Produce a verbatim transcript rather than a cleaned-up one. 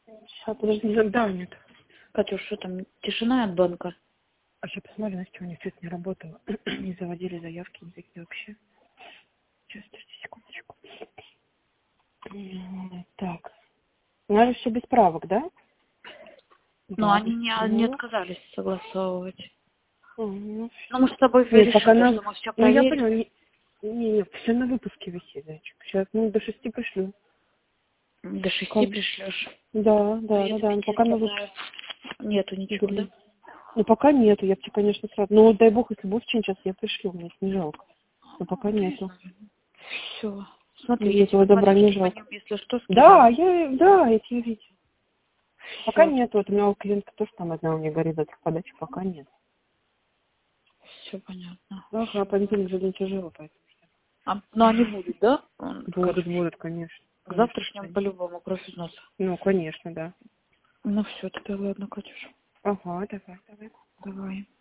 Сейчас, подожди, да, нет. Катюш, что там, тишина от банка? А сейчас посмотрю, Настя, у них что-то не работало. Не заводили заявки никакие вообще. Сейчас, подожди, секундочку. М, Так. У нас же все без правок, да? Но Да, они без не, не правок. отказались согласовывать. А, ну, Ну, мы с тобой нет, пока решили, на... что мы все Ну, я проверим. поняла, не, не, не, все на выпуске висит, зайчик. Сейчас, ну, до шести пришлю. До шести Как? пришлешь. Да, А да, я да, тебе да, но пока на выпуске. переслала. Нету ничего, да? Блин. Ну, пока нету, я бы тебе, конечно, сразу... Ну, дай бог, если будет сейчас, я пришлю, мне не жалко. Но пока Да, я нету. знаю. Все. Смотри, Мне я этого тебе добра не карточки по жалко. ним, если что, Да, скидываю. я, да, я тебя видела. Пока Все. нет, вот у меня у клиентка тоже там одна у меня горит от подачи, пока нет. Все понятно. Ага, понедельник же не тяжело, поэтому. А, ну, они будут, да? М, Будут, Короче, будут, конечно. к Конечно, завтрашнему конечно. по-любому кровь из носа. Ну, конечно, да. Ну все, тогда ладно, Катюш. Ага, давай, давай. Давай.